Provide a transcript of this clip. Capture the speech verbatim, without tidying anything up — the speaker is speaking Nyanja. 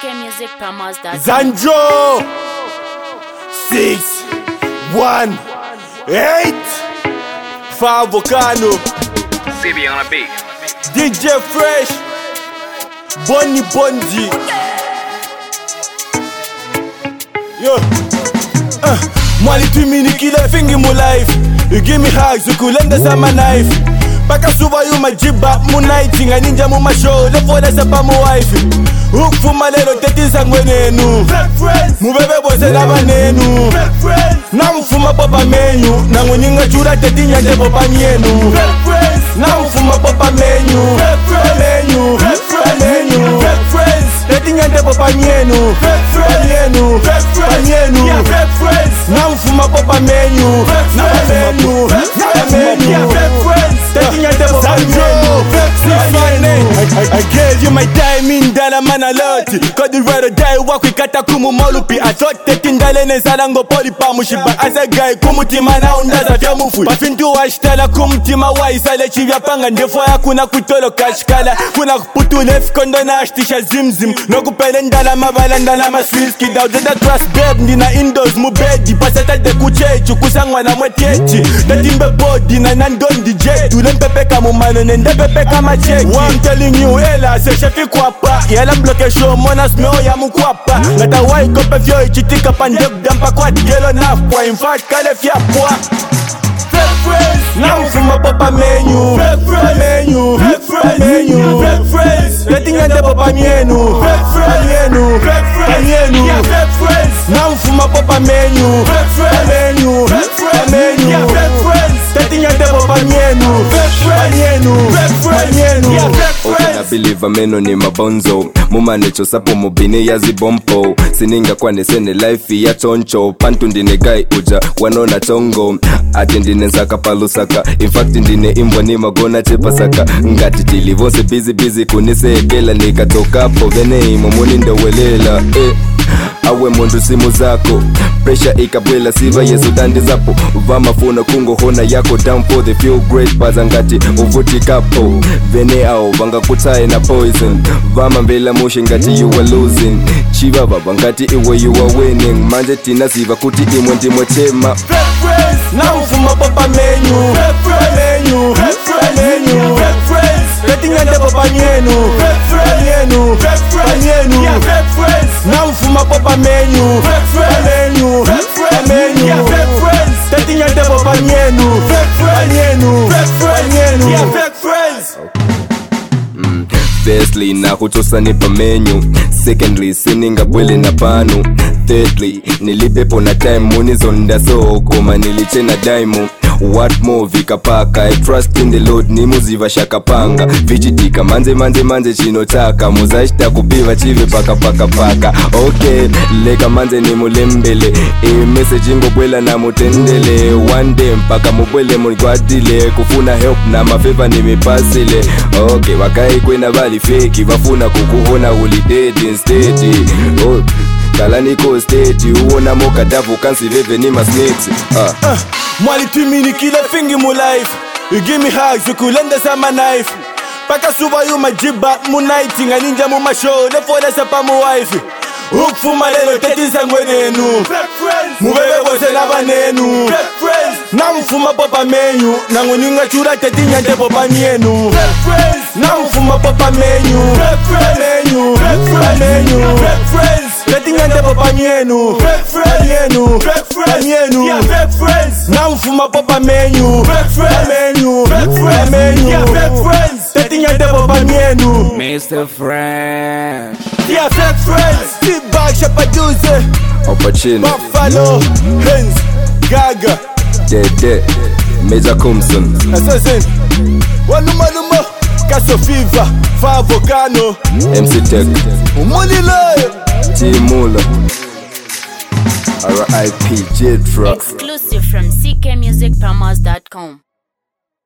k music promos dot com. Zanjo six one eight Five Volcano C B on a beat. D J Fresh Bonnie Bondi Yo uh, Mwali twimini kile fingi mu life. You give me hugs, ukulenda sama knife. Paka suba yu majiba mu night. Nga ninja mu mashow, lefo sepa mu wife. Ukfuma lelo teti sangwenenu. Mubebe bose na banenu. Namfuma popa menu. Nanguninga chura teti nyande popa nyenu. Namfuma popa menu. Menu, menu. Teti nyande popa nyenu. Nyenu, nyenu. Namfuma popa menu. Menu, menu. Teti nyande popa nyenu. I gave you my time in dala mana loti. Cause the ride or die walk with kata kumu malupi. I thought taking dale ne salango poli pamushi. But as a guy kumutima na undaza vya mufu. Pafintu washtala kumutima wa isale chivya panga. Ndefo ya kuna kutolo kashkala. Kuna kuputu lef kondo na ashtisha zimzim. No kupele ndala mabala ndala maswilski. Daude da trust babe ndina indoors mubedi. Pasata de kuchechu kusangwa na mwetiechi. Tatimbe body na nandondi jet. Ulempepe kama mano nende pepe kama cheki. I'm telling you ela se shefi kwapa. Yela bloke show mona smell ya mukwapa. Ngata wai kope vyo ichitika pandek dampa kwa yelo nafwa. In fact kale fya pwa. Now fuma popa menu. Menu, menu. Getting yande popa menu. Menu, menu. Now fuma popa menu. Menu, menu. Getting yande popa menu. Menu, menu. Okay, I believe a meno ni mabonzo. Muma necho sapo mubine ya zibompo. Sininga kwa nesene life ya choncho. Pantu ndine gai uja wanona chongo. Ati ndine nsaka palusaka. In fact ndine imbwa ni magona chepa saka. Ngati tilivose busy busy kunise ekela. Nikatoka po vene imo muni ndewelela eh. Awe mundu simu zako. Pressure ikabwela siva yesu dandi zapo. Vama funa kungo hona yako down for the feel great. Bazangati uvuti kapo. Vene ao vanga kutae na poison. Vama mbela mushi ngati you are losing. Chiva baba ngati iwe you are winning. Manje tina siva kuti imwe ndimwe chema. Now fuma popa menu. Menu, menu. Getting yande popa nyenu. Nyenu, nyenu. Now fuma popa menu. Menu, menu. Getting yande popa nyenu. Nyenu, nyenu. Firstly, na kutosa nipa menu. Secondly, sininga bwele na panu. Thirdly, nilipepo na time munizonda so koma niliche na daimu. What more vikapaka. I trust in the Lord ni muziva shakapanga. Vichitika manze manze manze chinotaka. Muzashita kupiva chive paka paka paka. Okay, leka manze ni mulembele. E message ingo bwela na mutendele. One day mpaka mubwele mungwadile. Kufuna help na mafeva ni mipasile. Okay, wakai kwena bali fake. Wafuna kukuhona uli dead instead. Oh, kala niko stage. Uona moka davu kansi veve ni masnakes. Ah uh, Mwali twimini kile fingi mu life. You give me hugs, ukulenda sama knife. Paka suba yu majiba mu night. Nga ninja mu mashow, lefo sepa mu wife. Ukfuma lelo teti sangwenenu. Mubebe bose na banenu. Namfuma popa menu. Nanguninga chura teti nyande popa nyenu. Namfuma popa menu. Menu, menu. Teti nyande popa nyenu. Nyenu, nyenu. Namfuma popa menu. Menu, menu. Teti nyande popa nyenu. Mister Friend. Yeah, fake friends. Deep bag, Shapaduze. Opportunity. Buffalo, Hens, Gaga. Dead dead. Major Kumson. Assassin. Waluma luma. Casso Fever. Five Volcano. M C Tech. Money Loy. T Mula. R I P J Truck. Exclusive from c k music promos dot com.